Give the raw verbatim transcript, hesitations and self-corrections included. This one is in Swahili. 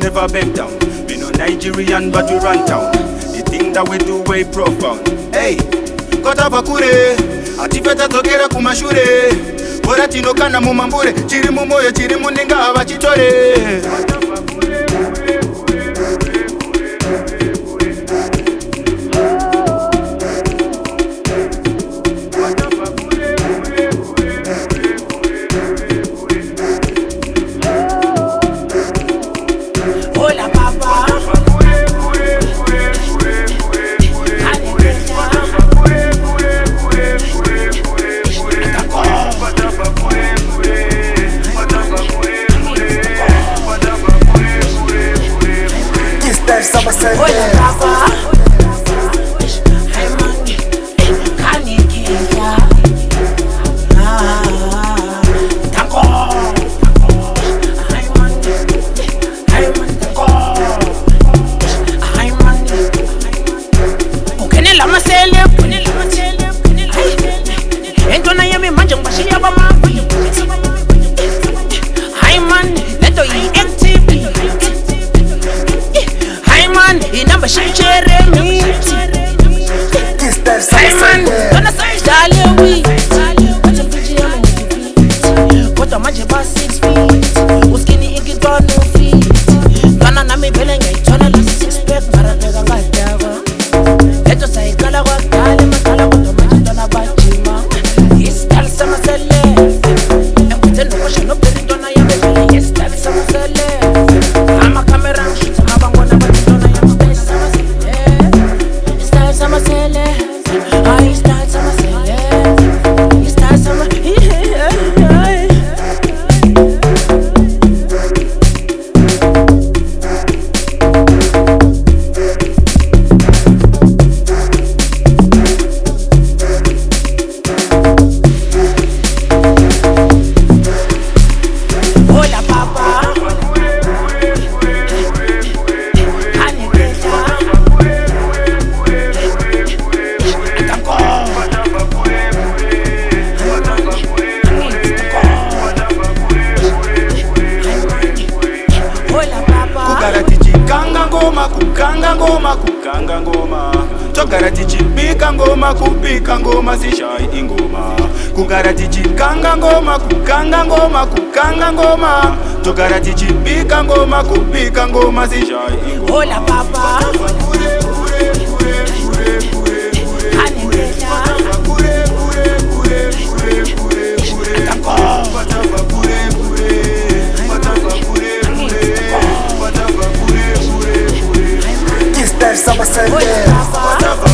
never back down. We no Nigerian but we run town. The thing that we do way profound. Hey, kota bakure, atifeta tokera kumashure. Bora tinokana mumambure, chiri mumoyo chiri muninga abachitore. Hola papa, hey man, can you give ya? Ah, tango. Hey man, hey man, tango. Hey man, ukene la masele, ukene la masele, hey. Entona yami manje ngibashiya bamabi. Hey man, leto yi M T V. Inamba shichere mi Simon, gonna say Charlie we What's a bitch ya mo What a manje ba six feet Uskini iki gone no feet Gana na mi bele nga itona la six pack Maratega nga itago Leto sa ikala kwa kale Makala kuto manje dona bachima Istal sama sele Mpute no kwa shano peri dona ya bebele Istal sama sele Ama kamera shoot ama bango na bati dona ya Kukanga ngoma, kukanga ngoma Chokara tichi pika ngoma, kupika ngoma Sishai ingoma Kukara tichi kanga ngoma, kukanga ngoma Kukanga ngoma Chokara tichi pika ngoma, kupika ngoma Sishai ingoma Hola papa Summer Sunday.